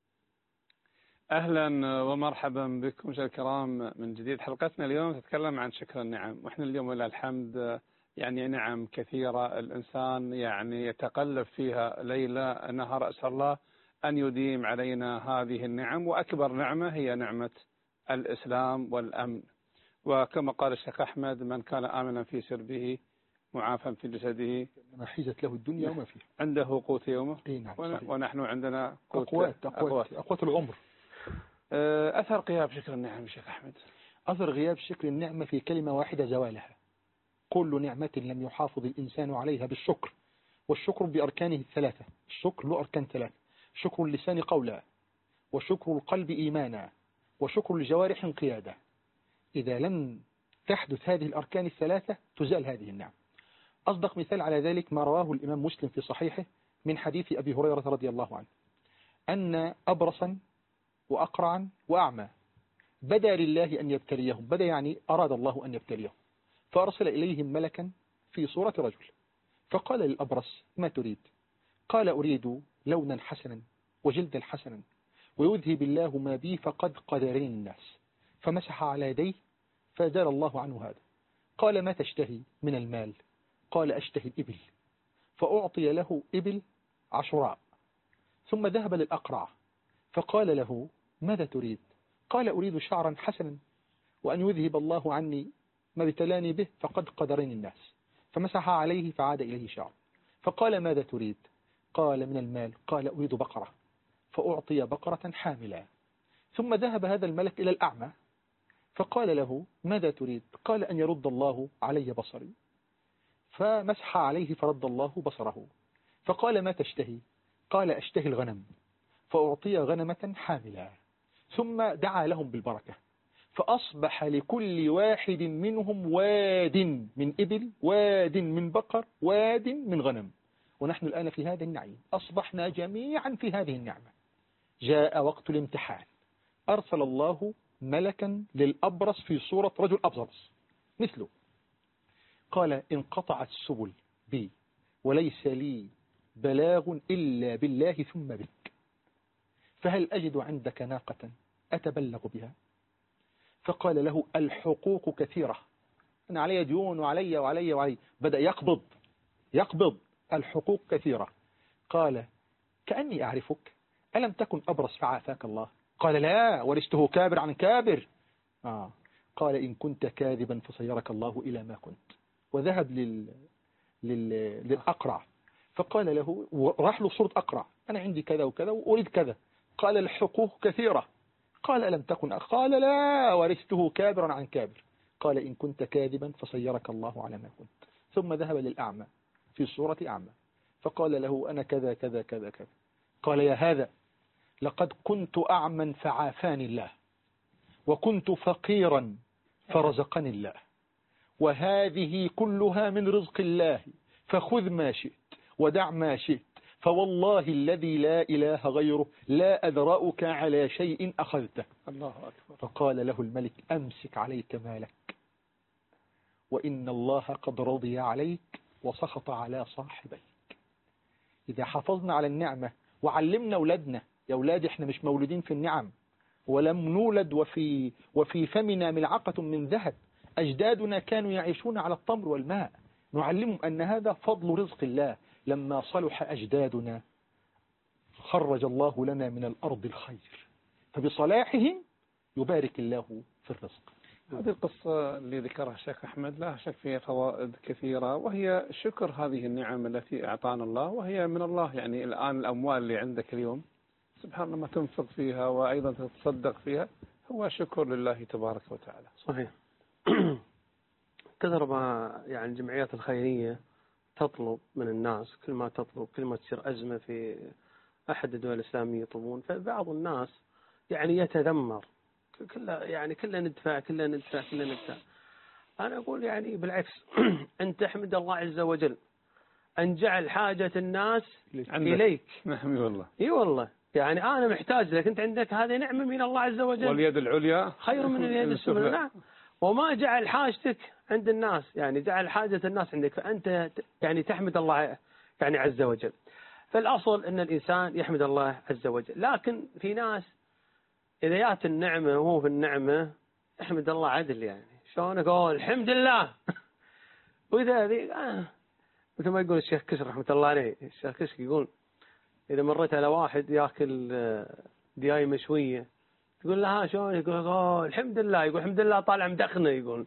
أهلا ومرحبا بكم مشاهدينا الكرام من جديد. حلقتنا اليوم تتكلم عن شكر النعم، وإحنا اليوم ولله الحمد يعني نعم كثيرة الإنسان يعني يتقلب فيها ليلة نهار. أسأل الله أن يديم علينا هذه النعم، وأكبر نعمة هي نعمة الإسلام والأمن. وكما قال الشيخ أحمد من كان آمنا في سربه معافى في جسده حيزت له الدنيا وما فيه، عنده قوت يومه. إيه نعم ونحن عندنا قوت أقوات أقوات, أقوات العمر. أثر غياب شكر النعم شيخ أحمد. أثر غياب شكر النعمة في كلمة واحدة زوالها. كل نعمة لم يحافظ الإنسان عليها بالشكر، والشكر بأركانه الثلاثة. الشكر له أركان ثلاثة: شكر اللسان قولا، وشكر القلب إيمانا وشكر الجوارح انقيادا. إذا لم تحدث هذه الأركان الثلاثة تزال هذه النعم. أصدق مثال على ذلك ما رواه الإمام مسلم في صحيحه من حديث أبي هريرة رضي الله عنه أن أبرصا وأقرعا وأعمى بدا لله أن يبتليهم، بدا يعني أراد الله أن يبتليهم، فأرسل إليهم ملكا في صورة رجل فقال للأبرص ما تريد؟ قال أريد لونا حسنا وجلدا حسنا ويذهب الله ما بي فقد قدرني الناس، فمسح على يديه فزال الله عنه هذا. قال ما تشتهي من المال؟ قال أشتهي الإبل، فأعطي له إبل عشراء. ثم ذهب للأقرع فقال له ماذا تريد؟ قال أريد شعرا حسنا وأن يذهب الله عني ما ابتلاني به فقد قدرني الناس، فمسح عليه فعاد إليه شعر. فقال ماذا تريد؟ قال من المال. قال أريد بقرة، فأعطي بقرة حاملة. ثم ذهب هذا الملك إلى الأعمى فقال له ماذا تريد؟ قال أن يرد الله علي بصري، فمسح عليه فرد الله بصره. فقال ما تشتهي؟ قال أشتهي الغنم، فأعطي غنمة حاملة. ثم دعا لهم بالبركة فأصبح لكل واحد منهم واد من إبل، واد من بقر، واد من غنم. ونحن الآن في هذا النعيم، أصبحنا جميعا في هذه النعمة. جاء وقت الامتحان، أرسل الله ملكا للأبرص في صورة رجل أبرص مثله، قال انقطعت السبل بي وليس لي بلاغ إلا بالله ثم بك، فهل أجد عندك ناقة أتبلغ بها؟ فقال له الحقوق كثيرة، أنا علي ديون وعلي وعلي وعلي. بدأ يقبض يقبض الحقوق كثيرة. قال كأني أعرفك، ألم تكن أبرص فعافاك الله؟ قال لا، ورثته كابر عن كابر. آه. قال إن كنت كاذبا فصيرك الله إلى ما كنت. وذهب لل... لل... للأقرع فقال له، راح له صورة أقرع، أنا عندي كذا وكذا وأريد كذا. قال الحقوق كثيرة. قال ألم تكن؟ قال لا، ورثته كابرا عن كابر. قال إن كنت كاذبا فصيرك الله على ما كنت. ثم ذهب للأعمى في صورة أعمى فقال له أنا كذا كذا كذا كذا. قال يا هذا لقد كنت أعمى فعافاني الله، وكنت فقيرا فرزقني الله، وهذه كلها من رزق الله، فخذ ما شئت ودع ما شئت، فوالله الذي لا إله غيره لا أذرأك على شيء أخذته. الله أكبر. فقال له الملك أمسك عليك مالك، وإن الله قد رضي عليك وسخط على صاحبيك. إذا حافظنا على النعمة وعلمنا أولادنا، يا أولادي احنا مش مولودين في النعم، ولم نولد وفي, وفي فمنا ملعقة من ذهب، أجدادنا كانوا يعيشون على التمر والماء، نعلمهم أن هذا فضل رزق الله. لما صلح أجدادنا خرج الله لنا من الأرض الخير، فبصلاحهم يبارك الله في الرزق. هذه القصة اللي ذكرها الشيخ أحمد لا شك فيها فوائد كثيرة، وهي شكر هذه النعم التي أعطانا الله، وهي من الله. يعني الآن الأموال اللي عندك اليوم سبحان الله ما تنفق فيها وأيضا تتصدق فيها هو شكر لله تبارك وتعالى. صحيح. كثر ما يعني الجمعيات الخيرية تطلب من الناس، كل ما تطلب كل ما تصير أزمة في أحد الدول الإسلامية يطلبون، فبعض الناس يعني يتذمر، كله يعني كله ندفع كله ندفع كله ندفع. أنا أقول يعني بالعكس أن تحمد الله عز وجل أن جعل حاجة الناس إليك. نعم والله. إي والله، يعني أنا محتاج لك، أنت عندك هذه نعمة من الله عز وجل، واليد العليا خير من اليد السفلى. نعم. وما جعل حاجتك عند الناس، يعني جعل حاجة الناس عندك، فأنت يعني تحمد الله يعني عز وجل. فالأصل أن الإنسان يحمد الله عز وجل، لكن في ناس إذا جاءت النعمة وهو في النعمة احمد الله عدل، يعني شلون أقول الحمد لله. وإذا ذي آه مثل ما يقول الشيخ كشك رحمة الله عليه، الشيخ كشك يقول إذا مريت على واحد يأكل دياي مشوية تقول له ها شلون؟ يقول أوه الحمد لله. يقول الحمد لله طالع مدخنه. يقول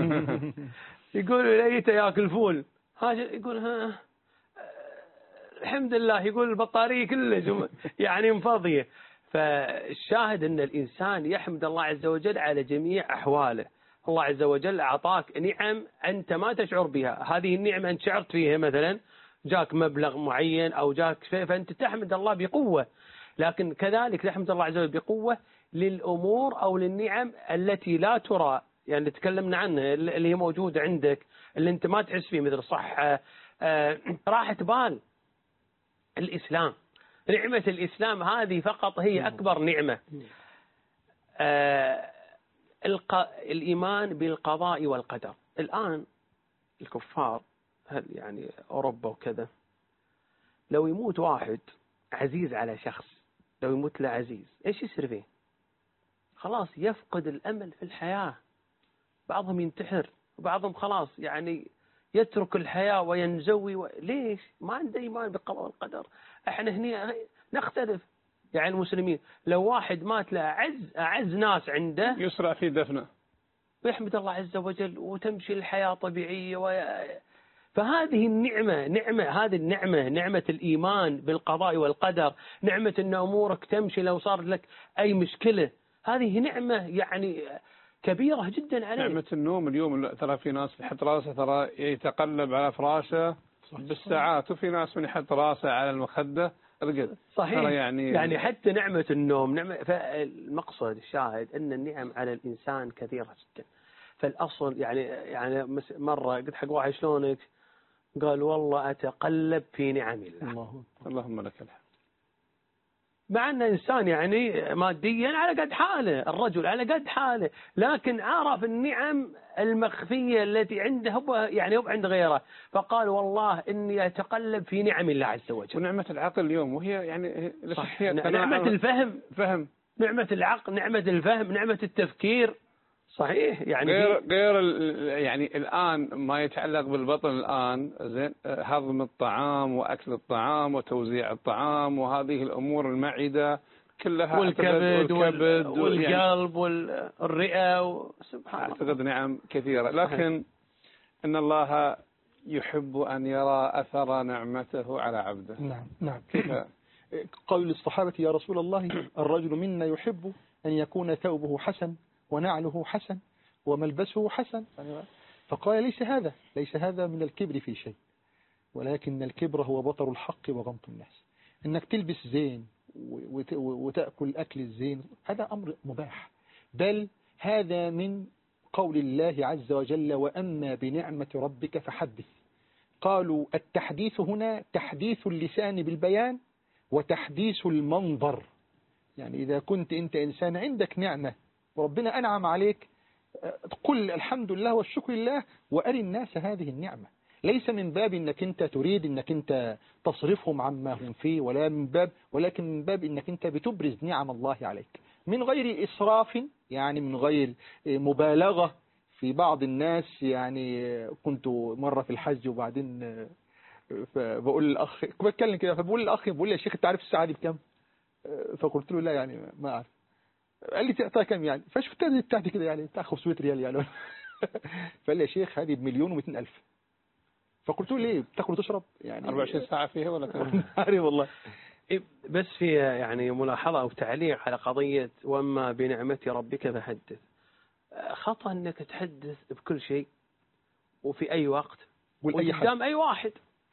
يقول لقيته يأكل فول ها، يقول ها الحمد لله. يقول البطارية كلها يعني مفضية. فالشاهد أن الإنسان يحمد الله عز وجل على جميع أحواله. الله عز وجل أعطاك نعم أنت ما تشعر بها، هذه النعمة أنت شعرت فيها، مثلا جاك مبلغ معين أو جاك شيء، فأنت تحمد الله بقوة. لكن كذلك يحمد الله عز وجل بقوة للأمور أو للنعم التي لا ترى، يعني اللي تكلمنا عنها اللي هي موجودة عندك اللي أنت ما تحس فيه، مثل صحة، آه، راحة بال. الإسلام، نعمة الإسلام هذه فقط هي أكبر نعمة. آه، الإيمان بالقضاء والقدر. الآن الكفار، هل يعني أوروبا وكذا، لو يموت واحد عزيز على شخص، لو يموت له عزيز، إيش يصير فيه؟ خلاص يفقد الأمل في الحياة، بعضهم ينتحر وبعضهم خلاص يعني يترك الحياة وينزوي و... ليش؟ ما عنده إيمان بالقضاء والقدر. احنا هنا نختلف، يعني المسلمين لو واحد مات له أعز أعز ناس عنده يسرع في دفنه ويحمد الله عز وجل وتمشي الحياة طبيعية و... فهذه النعمة، نعمة هذه النعمة، نعمة الإيمان بالقضاء والقدر، نعمة أن أمورك تمشي لو صار لك أي مشكلة، هذه نعمة يعني كبيرة جدا عليك. نعمة النوم اليوم، ترى في ناس يحط راسه ترى يتقلب على فراشه بالساعات، وفي ناس من يحط راسه على المخدة رقد. صحيح. يعني يعني حتى نعمة النوم نعمة. فالمقصد الشاهد أن النعم على الإنسان كثيرة جدا. فالأصل يعني يعني مرة قلت حق واحد شلونك؟ قال والله أتقلب في نعم الله. الله اللهم لك الحمد. مع أن إنسان يعني ماديا على قد حاله، الرجل على قد حاله، لكن عرف النعم المخفية التي عنده هو يعني هو عند غيره، فقال والله إني أتقلب في نعم الله عز وجل. ونعمة العقل اليوم، وهي يعني هي نعمة الفهم، فهم نعمة العقل، نعمة الفهم، نعمة التفكير. صحيح. يعني غير غير يعني الآن ما يتعلق بالبطن الآن، زين، هضم الطعام وأكل الطعام وتوزيع الطعام وهذه الأمور، المعدة كلها، والكبد والكبد والقلب والرئة، سبحان الله. أعتقد نعم كثيرة، لكن إن الله يحب أن يرى أثر نعمته على عبده. نعم نعم. كيف قول الصحابة يا رسول الله الرجل منا يحب أن يكون ثوبه حسن ونعله حسن وملبسه حسن، فقال ليس هذا ليس هذا من الكبر في شيء، ولكن الكبر هو بطر الحق وغمط الناس. انك تلبس زين وتأكل أكل الزين هذا أمر مباح، بل هذا من قول الله عز وجل وأما بنعمة ربك فحدث. قالوا التحديث هنا تحديث اللسان بالبيان وتحديث المنظر، يعني إذا كنت أنت إنسان عندك نعمة وربنا أنعم عليك، قل الحمد لله والشكر لله وأري الناس هذه النعمة، ليس من باب أنك أنت تريد أنك أنت تصرفهم عما هم فيه، ولا من باب ولكن من باب أنك أنت بتبرز نعم الله عليك من غير إسراف، يعني من غير مبالغة في بعض الناس. يعني كنت مرة في الحج وبعدين فبقول للأخ، كنت بتكلم كده فبقول للأخ، بقول لي يا شيخ أنت عارف الساعة دي بكم؟ فقلت له لا يعني ما أعرف. قال لي تعطيها كم يعني؟ فشفت بتاعتي كده يعني بتاع خمسمائة ريال يعني. فقال لي يا شيخ هذه بمليون ومئتين ألف. فقلت له ليه بتاكل وتشرب يعني أربعة وعشرين ساعة فيها ولا كم؟ عارف والله. بس في يعني ملاحظة أو تعليق على قضية وأما بنعمة ربك فحدث. خطأ أنك تحدث بكل شيء وفي أي وقت وقدام أي واحد،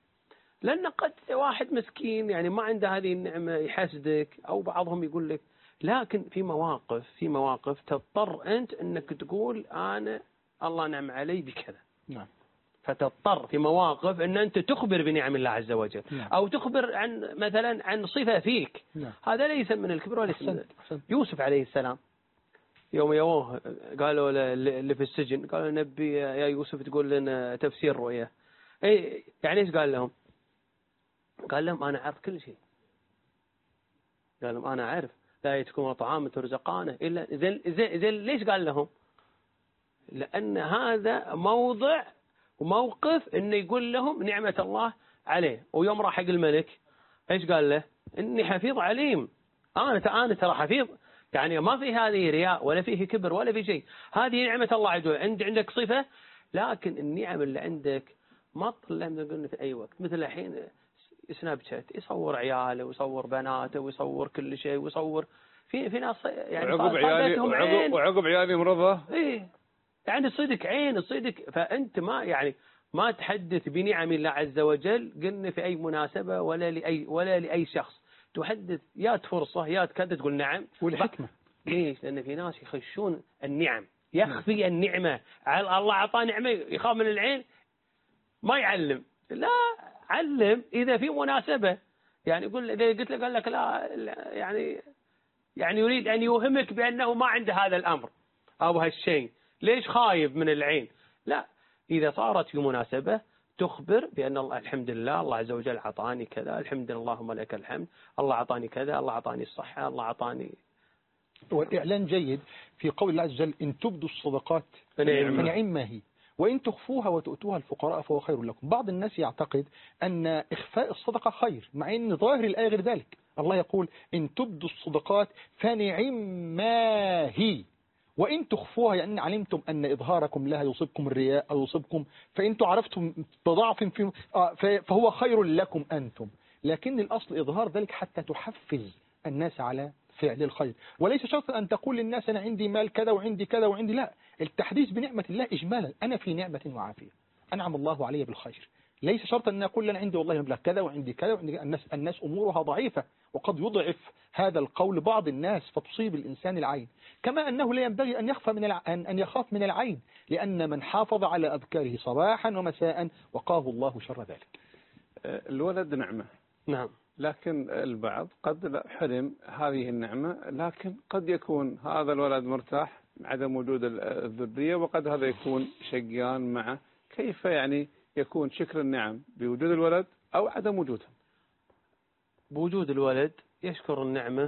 لأن قد واحد مسكين يعني ما عنده هذه النعمة يحسدك، أو بعضهم يقول لك، لكن في مواقف في مواقف تضطر أنت أنك تقول أنا الله نعم علي بكذا. نعم. فتضطر في مواقف أن أنت تخبر بنعم الله عز وجل. نعم. أو تخبر عن مثلا عن صفة فيك. نعم. هذا ليس من الكبر ولا من أحسن. يوسف عليه السلام يوم يوه قالوا اللي في السجن، قالوا نبي يا يوسف تقول لنا تفسير رؤيا. أي يعني إيش قال لهم؟ قال لهم أنا أعرف كل شيء. قال لهم أنا أعرف لا يأتيكم طعام ترزقانه إلا زين زين زين. ليش قال لهم؟ لأن هذا موضع وموقف إنه يقول لهم نعمة الله عليه. ويوم راح حق الملك إيش قال له؟ إني حفيظ عليم، أنا أنا ترى حفيظ، يعني ما في هذه رياء ولا فيه كبر ولا في شيء، هذه نعمة الله عز وجل. عند عندك صفة، لكن النعم اللي عندك ما تطلع من في أي وقت. مثل الحين سناب شات يصور عياله ويصور بناته ويصور كل شيء ويصور في في ناس يعني وعقب عيالي وعقب, وعقب عيالي مرضى. إيه يعني الصدق عين الصدق. فأنت ما يعني ما تحدث بنعم الله عز وجل قلنا في أي مناسبة ولا لأي ولا لأي شخص، تحدث يا فرصة يا كذا تقول نعم. والحكمة ليش؟ لأن في ناس يخشون النعم، يخفي النعمة، على الله أعطاه نعمة يخاف من العين ما يعلم. لا، علم إذا في مناسبة. يعني يقول إذا قلت لك قال لك لا يعني يعني يريد أن يوهمك بأنه ما عنده هذا الأمر أو هالشيء، ليش خايف من العين؟ لا، إذا صارت في مناسبة تخبر بأن الله الحمد لله الله عز وجل أعطاني كذا، الحمد لله اللهم لك الحمد، الله أعطاني كذا، الله أعطاني الصحة، الله أعطاني. والإعلان جيد في قول الله عز وجل إن تبدوا الصدقات فنعم ما هي وإن تخفوها وتؤتوها الفقراء فهو خير لكم. بعض الناس يعتقد أن إخفاء الصدقة خير، مع أن ظاهر الآية غير ذلك. الله يقول إن تبدوا الصدقات فنعم ما هي وإن تخفوها، يعني علمتم أن إظهاركم لها يصيبكم الرياء أو يصيبكم، فإنتم عرفتم بضعف في فهو خير لكم أنتم. لكن الأصل إظهار ذلك حتى تحفز الناس على فعل الخير، وليس شرطا أن تقول للناس أنا عندي مال كذا وعندي كذا وعندي، لا، التحديث بنعمة الله إجمالا، أنا في نعمة وعافية أنعم الله علي بالخير. ليس شرطا أن أقول أنا عندي والله مبلغ كذا وعندي كذا وعندي. الناس الناس أمورها ضعيفة، وقد يضعف هذا القول بعض الناس فتصيب الإنسان العين. كما أنه لا ينبغي أن يخفى من الع... أن يخاف من العين، لأن من حافظ على أذكاره صباحا ومساء وقاه الله شر ذلك. الولد نعمة، نعم، لكن البعض قد حرم هذه النعمة، لكن قد يكون هذا الولد مرتاح عدم وجود الذرية، وقد هذا يكون شقيان معه. كيف يعني يكون شكر النعم بوجود الولد أو عدم وجودها؟ بوجود الولد يشكر النعمة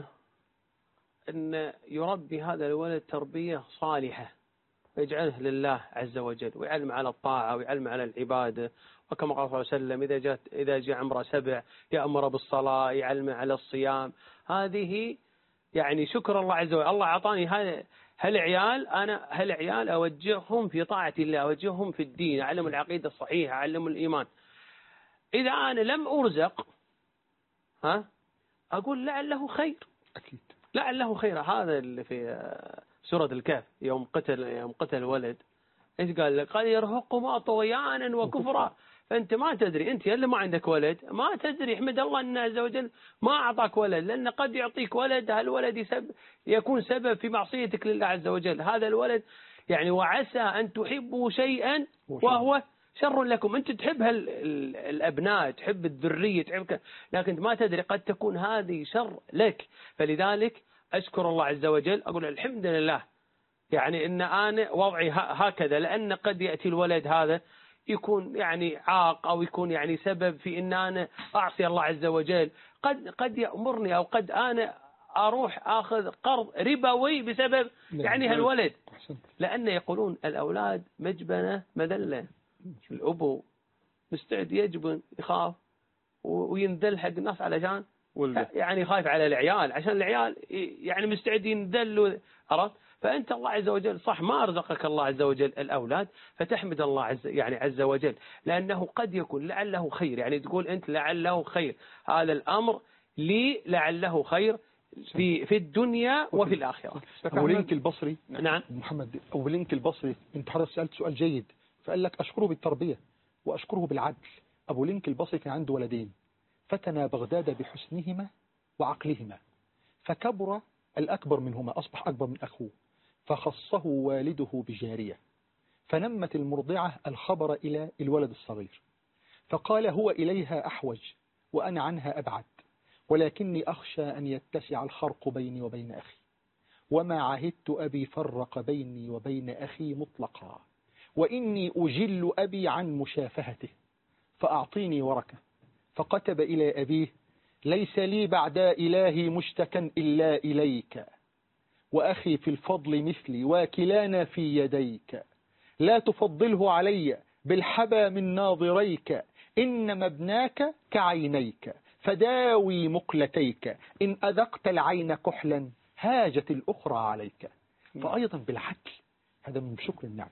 أن يربي هذا الولد تربية صالحة ويجعله لله عز وجل، ويعلم على الطاعة ويعلم على العبادة. وكما قال صلى الله عليه وسلم إذا جاء إذا جاء عمره سبع يأمر بالصلاة، يعلم على الصيام. هذه يعني شكر الله عز وجل. الله أعطاني هالعيال، أنا هالعيال أوجههم في طاعة الله، أوجههم في الدين، أعلم العقيدة الصحيحة، أعلم الإيمان. إذا أنا لم أرزق ها أقول لعله خير، أكيد لعله خير. هذا اللي في سورة الكهف يوم قتل يوم قتل ولد، إيش قال لك؟ قال يرهقهما طغيانا وكفرا. فأنت ما تدري، أنت اللي ما عندك ولد ما تدري، احمد الله أن عز وجل ما أعطاك ولد، لأن قد يعطيك ولد هالولد يسبب يكون سبب في معصيتك لله عز وجل. هذا الولد يعني وعسى أن تحبوا شيئا وهو شر لكم. أنت تحب الأبناء، تحب الذرية، تحب، لكن ما تدري قد تكون هذه شر لك. فلذلك أشكر الله عز وجل، أقول الحمد لله يعني إن أنا وضعي هكذا، لأن قد يأتي الولد هذا يكون يعني عاق أو يكون يعني سبب في إن أنا أعصي الله عز وجل. قد قد يأمرني أو قد أنا أروح أخذ قرض ربوي بسبب يعني هالولد، لأن يقولون الأولاد مجبنة مذلة. الأبو مستعد يجبن، يخاف وينذل حق الناس علشان يعني خايف على العيال، عشان العيال يعني مستعد ينذل، عرفت؟ فأنت الله عز وجل صح ما أرزقك الله عز وجل الأولاد، فتحمد الله عز يعني عز وجل، لأنه قد يكون لعله خير. يعني تقول أنت لعله خير، هذا الأمر لي لعله خير في في الدنيا وفي الآخرة. أبو لينك البصري، نعم محمد أبو لينك البصري، أنت حضرتك سألت سؤال جيد، فقال لك أشكره بالتربية وأشكره بالعدل. أبو لينك البصري كان عنده ولدين، فتنى بغداد بحسنهما وعقلهما، فكبر الأكبر منهما أصبح أكبر من أخوه، فخصه والده بجارية، فنمت المرضعة الخبر إلى الولد الصغير، فقال هو إليها أحوج وأنا عنها أبعد، ولكني أخشى أن يتسع الخرق بيني وبين أخي، وما عهدت أبي فرق بيني وبين أخي مطلقا، وإني أجل أبي عن مشافهته، فأعطيني وركة. فكتب إلى أبيه ليس لي بعد إلهي مشتكى إلا إليك، وأخي في الفضل مثلي وكلانا في يديك، لا تفضله علي بالحبى من ناظريك، إنما ابناك كعينيك فداوي مقلتيك، إن أذقت العين كحلا هاجت الأخرى عليك. فأيضا بالعدل، هذا من شكر النعم.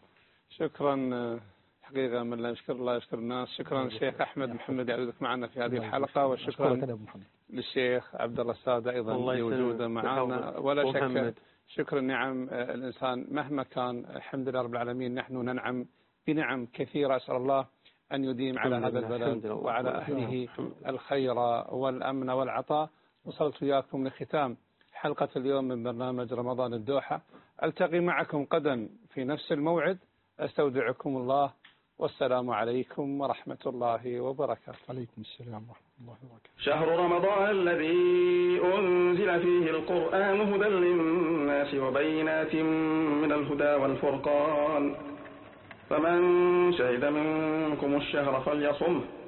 شكرا حقيقة، من لا يشكر الله يشكر الناس. شكرا الشيخ أحمد محمد يعودك معنا في هذه الحلقة، وشكرا للشيخ عبد الله السادة أيضا لوجوده معنا. ولا شك شكر النعم الإنسان مهما كان، الحمد لله رب العالمين، نحن ننعم بنعم كثيرة. أسأل الله أن يديم على هذا البلد وعلى أهله الخير والأمن والعطاء، وصلت وياكم لختام حلقة اليوم من برنامج رمضان الدوحة. ألتقي معكم غدا في نفس الموعد. أستودعكم الله، والسلام عليكم ورحمة الله وبركاته. عليكم السلام ورحمة الله وبركاته. شهر رمضان الذي أنزل فيه القرآن هدى للناس وبينات من الهدى والفرقان، فمن شهد منكم الشهر فليصمه